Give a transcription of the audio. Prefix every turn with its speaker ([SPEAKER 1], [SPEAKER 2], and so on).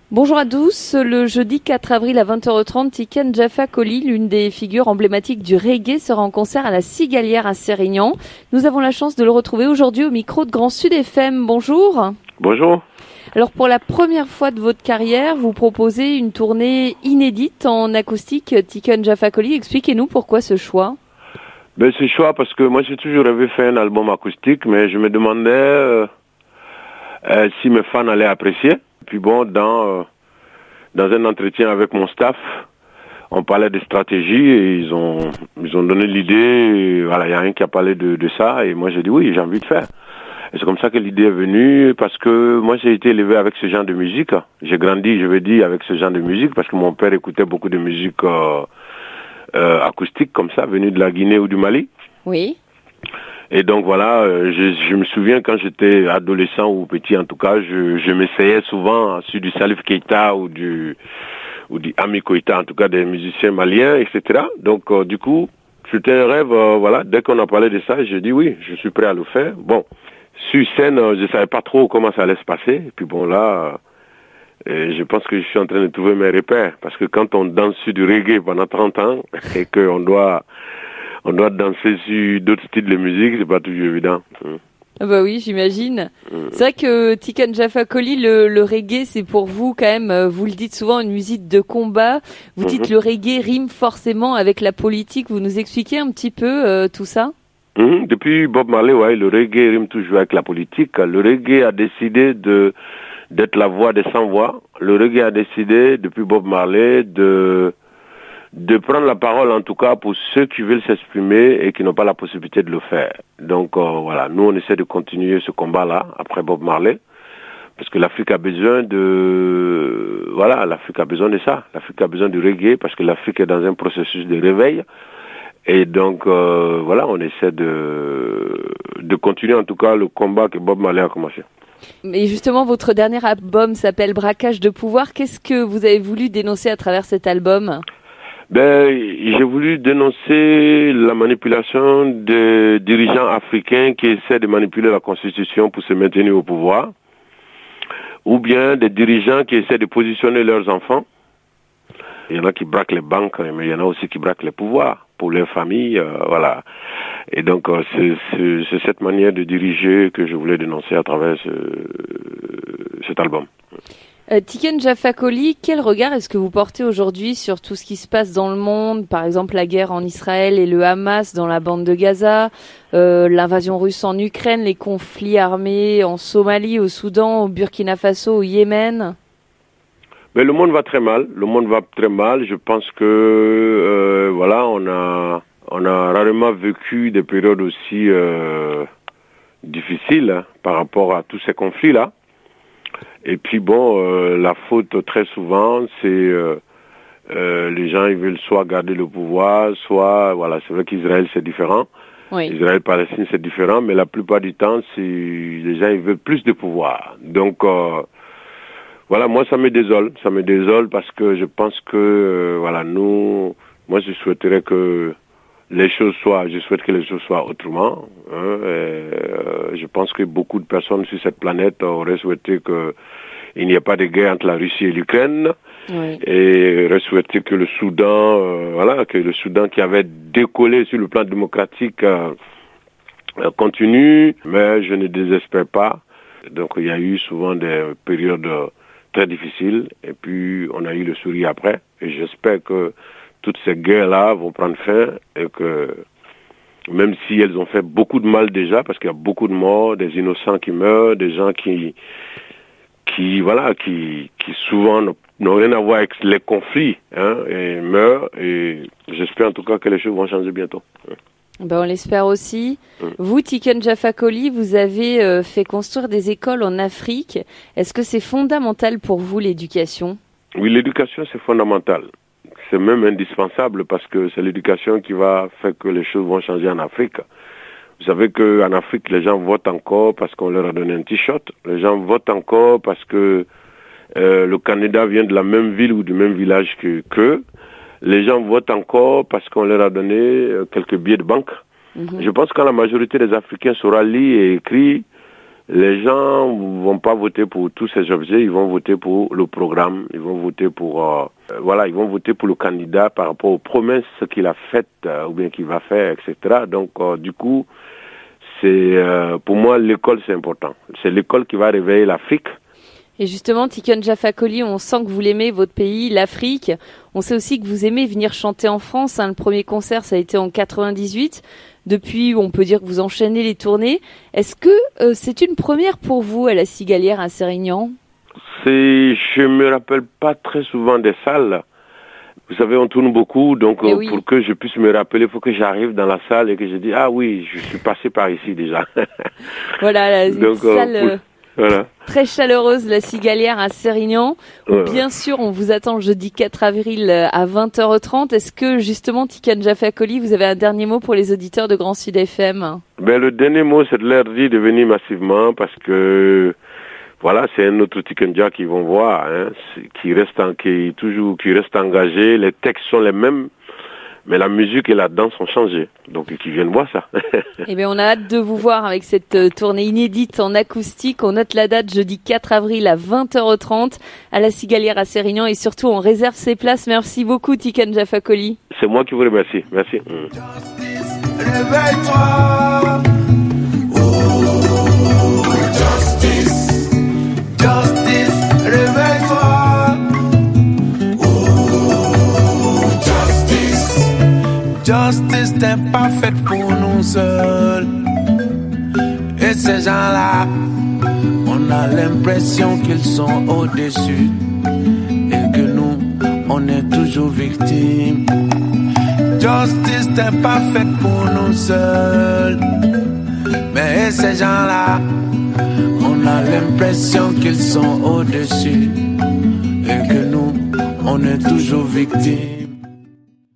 [SPEAKER 1] Bonjour à tous, le jeudi 4 avril à 20h30, Tiken Jah Fakoly, l'une des figures emblématiques du reggae, sera en concert à la Cigalière à Sérignan. Nous avons la chance de le retrouver aujourd'hui au micro de Grand Sud FM. Bonjour.
[SPEAKER 2] Bonjour.
[SPEAKER 1] Alors pour la première fois de votre carrière, vous proposez une tournée inédite en acoustique Tiken Jah Fakoly. Expliquez-nous pourquoi ce choix.
[SPEAKER 2] Ce choix parce que moi j'ai toujours rêvé faire un album acoustique, mais je me demandais si mes fans allaient apprécier. Puis bon, dans un entretien avec mon staff, on parlait de stratégie et ils ont donné l'idée. Voilà, il y a un qui a parlé de ça et moi j'ai dit oui, j'ai envie de faire. Et c'est comme ça que l'idée est venue parce que moi j'ai été élevé avec ce genre de musique. J'ai grandi, je veux dire, avec ce genre de musique parce que mon père écoutait beaucoup de musique acoustique comme ça, venue de la Guinée ou du Mali.
[SPEAKER 1] Oui.
[SPEAKER 2] Et donc voilà, je me souviens quand j'étais adolescent ou petit en tout cas, je m'essayais souvent sur du Salif Keita ou du Ami Koïta, en tout cas des musiciens maliens, etc. Donc du coup, c'était un rêve, voilà, dès qu'on a parlé de ça, j'ai dit oui, je suis prêt à le faire. Bon, sur scène, je savais pas trop comment ça allait se passer. Et puis bon là, je pense que je suis en train de trouver mes repères. Parce que quand on danse sur du reggae pendant 30 ans et qu'on doit danser sur d'autres styles de musique, c'est pas toujours évident.
[SPEAKER 1] Ah bah oui, j'imagine. C'est vrai que Tiken Jah Fakoly, le reggae, c'est pour vous quand même, vous le dites souvent, une musique de combat. Vous dites le reggae rime forcément avec la politique. Vous nous expliquez un petit peu tout ça?
[SPEAKER 2] Depuis Bob Marley, ouais, le reggae rime toujours avec la politique. Le reggae a décidé d'être la voix des sans-voix. Le reggae a décidé, depuis Bob Marley, de prendre la parole, en tout cas, pour ceux qui veulent s'exprimer et qui n'ont pas la possibilité de le faire. Donc, voilà, nous, on essaie de continuer ce combat-là, après Bob Marley, parce que l'Afrique a besoin l'Afrique a besoin de ça. L'Afrique a besoin du reggae, parce que l'Afrique est dans un processus de réveil. Et donc, voilà, on essaie de continuer, en tout cas, le combat que Bob Marley a commencé.
[SPEAKER 1] Mais justement, votre dernier album s'appelle Braquage de pouvoir. Qu'est-ce que vous avez voulu dénoncer à travers cet album ?
[SPEAKER 2] J'ai voulu dénoncer la manipulation des dirigeants africains qui essaient de manipuler la Constitution pour se maintenir au pouvoir, ou bien des dirigeants qui essaient de positionner leurs enfants. Il y en a qui braquent les banques, mais il y en a aussi qui braquent les pouvoirs pour leurs familles, voilà. Et donc, c'est cette manière de diriger que je voulais dénoncer à travers cet album.
[SPEAKER 1] Tiken Jah Fakoly, quel regard est-ce que vous portez aujourd'hui sur tout ce qui se passe dans le monde, par exemple la guerre en Israël et le Hamas dans la bande de Gaza, l'invasion russe en Ukraine, les conflits armés en Somalie, au Soudan, au Burkina Faso, au Yémen?
[SPEAKER 2] Mais le monde va très mal. Le monde va très mal. Je pense que voilà, on a rarement vécu des périodes aussi difficiles par rapport à tous ces conflits-là. Et puis bon, la faute très souvent, c'est les gens ils veulent soit garder le pouvoir, soit voilà, c'est vrai qu'Israël c'est différent. Oui. Israël-Palestine c'est différent, mais la plupart du temps, c'est les gens ils veulent plus de pouvoir. Donc voilà, moi ça me désole parce que je pense que voilà, moi je souhaiterais que je souhaite que les choses soient autrement. Je pense que beaucoup de personnes sur cette planète auraient souhaité qu'il n'y ait pas de guerre entre la Russie et l'Ukraine. Oui. Et auraient souhaité que le Soudan qui avait décollé sur le plan démocratique continue, mais je ne désespère pas. Donc il y a eu souvent des périodes très difficiles et puis on a eu le sourire après. Et j'espère que toutes ces guerres-là vont prendre fin et que même si elles ont fait beaucoup de mal déjà, parce qu'il y a beaucoup de morts, des innocents qui meurent, des gens qui souvent n'ont rien à voir avec les conflits, et meurent. Et j'espère en tout cas que les choses vont changer bientôt.
[SPEAKER 1] On l'espère aussi. Vous, Tiken Jah Fakoly, vous avez fait construire des écoles en Afrique. Est-ce que c'est fondamental pour vous, l'éducation ?
[SPEAKER 2] Oui, l'éducation, c'est fondamental. C'est même indispensable parce que c'est l'éducation qui va faire que les choses vont changer en Afrique. Vous savez qu'en Afrique, les gens votent encore parce qu'on leur a donné un t-shirt. Les gens votent encore parce que le candidat vient de la même ville ou du même village qu'eux. Les gens votent encore parce qu'on leur a donné quelques billets de banque. Je pense que quand la majorité des Africains saura lire et écrire, les gens vont pas voter pour tous ces objets, ils vont voter pour le programme, ils vont voter pour ils vont voter pour le candidat par rapport aux promesses qu'il a faites ou bien qu'il va faire, etc. Donc du coup, c'est pour moi l'école c'est important. C'est l'école qui va réveiller l'Afrique.
[SPEAKER 1] Et justement, Tiken Jah Fakoly, on sent que vous l'aimez, votre pays, l'Afrique. On sait aussi que vous aimez venir chanter en France. Le premier concert, ça a été en 98. Depuis, on peut dire que vous enchaînez les tournées. Est-ce que c'est une première pour vous à la Cigalière à Sérignan ?
[SPEAKER 2] Je me rappelle pas très souvent des salles. Vous savez, on tourne beaucoup, donc pour que je puisse me rappeler, il faut que j'arrive dans la salle et que je dise « Ah oui, je suis passé par ici déjà. »
[SPEAKER 1] Voilà, une salle...
[SPEAKER 2] Voilà.
[SPEAKER 1] Très chaleureuse, la Cigalière à Sérignan. Bien sûr, on vous attend le jeudi 4 avril à 20h30. Est-ce que, justement, Tiken Jah Fakoly, vous avez un dernier mot pour les auditeurs de Grand Sud FM ?
[SPEAKER 2] Le dernier mot, c'est de leur dire de venir massivement parce que, voilà, c'est un autre Tiken Jah qu'ils vont voir, hein, qui reste engagé. Les textes sont les mêmes. Mais la musique et la danse ont changé, donc qu'ils viennent voir ça.
[SPEAKER 1] Eh bien, on a hâte de vous voir avec cette tournée inédite en acoustique. On note la date jeudi 4 avril à 20h30 à la Cigalière à Sérignan et surtout on réserve ses places. Merci beaucoup Tiken Jah Fakoly.
[SPEAKER 2] C'est moi qui vous remercie. Merci.
[SPEAKER 3] Réveille-toi. Justice, réveille-toi. Justice n'est pas faite pour nous seuls. Et ces gens-là, on a l'impression qu'ils sont au-dessus. Et que nous, on est toujours victimes. Justice n'est pas faite pour nous seuls. Mais ces gens-là, on a l'impression qu'ils sont au-dessus. Et que nous, on est toujours victimes.